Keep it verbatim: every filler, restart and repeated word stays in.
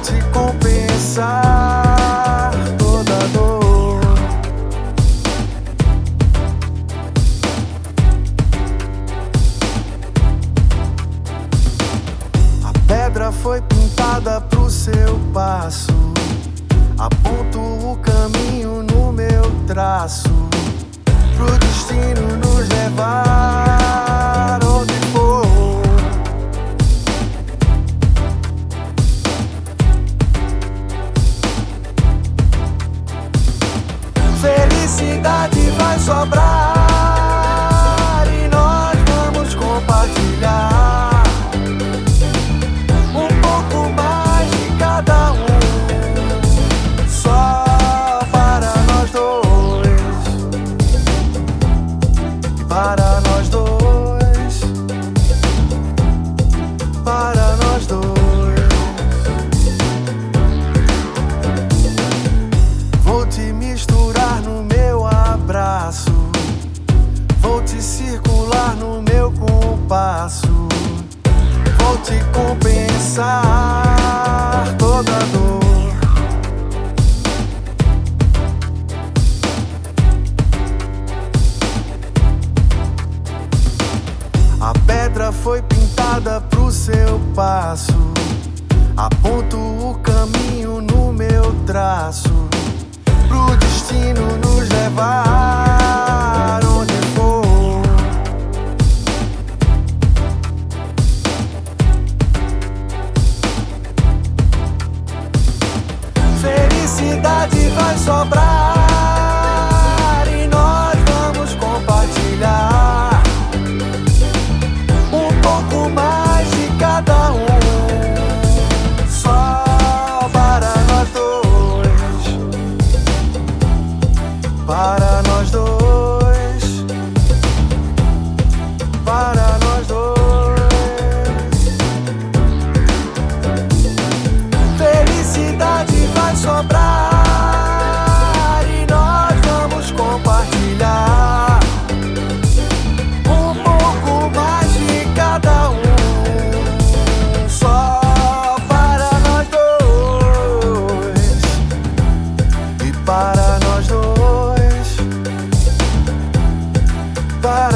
te compensar toda dor. A pedra foi pintada pro seu passo, aponto o caminho no meu traço, pro destino nos levar onde for. Felicidade vai sobrar e nós vamos compartilhar um pouco mais de cada um, só para nós dois, para nós dois, para nós dois. Vou te misturar no meu abraço, vou te circular no meu compasso, vou te compensar toda dor. A pedra foi pintada pro seu passo, aponto o caminho no meu traço, pro destino nos levar onde for. Felicidade vai sobrar e nós vamos compartilhar um pouco mais de cada um, só para nós dois, para nós dois, para nós dois. Felicidade vai sobrar e nós vamos compartilhar um pouco mais de cada um, só para nós dois e para nós dois. Para